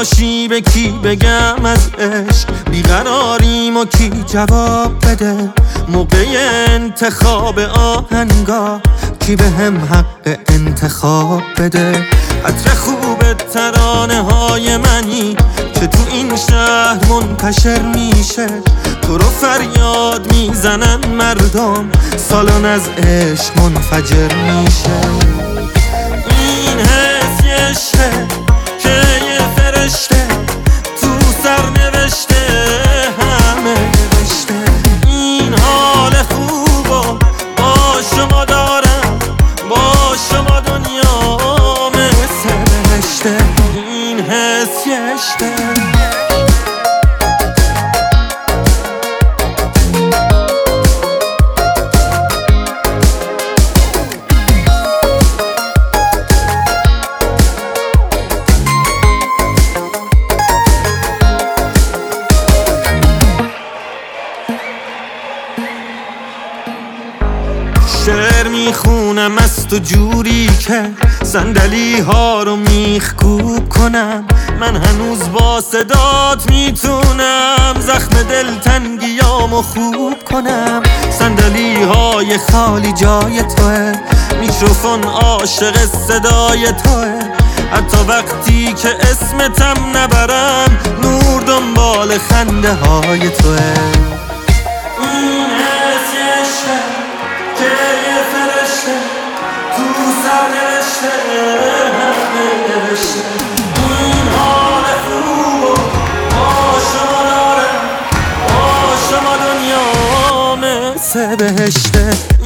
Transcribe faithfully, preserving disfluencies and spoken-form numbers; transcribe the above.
باشی به کی بگم از عشق بیقراریم و کی جواب بده موقع انتخاب آهنگا کی به هم حق انتخاب بده عطر خوب ترانه های منی که تو این شهر منتشر میشه تو رو فریاد میزنن مردم سالن از عشق منفجر میشه این حس یه عشقه که یه فرشته تو سر نوشته همه نوشته این حال خوبو با شما دارم با شما دنیا مثل بهشته این حس یه عشقه شعر میخونم از تو جوری که صندلی ها رو میخکوب کنم من هنوز با صدات میتونم زخم دلتنگیامو خوب کنم صندلی های خالی جای توه میکروفون عاشق صدای توه حتی وقتی که اسمتم نبرم نور دنبال خنده های توه که یه فرشته تو سر نوشته همه نوشته این حال خوبو با شما دارم با شما دنیا مثل بهشته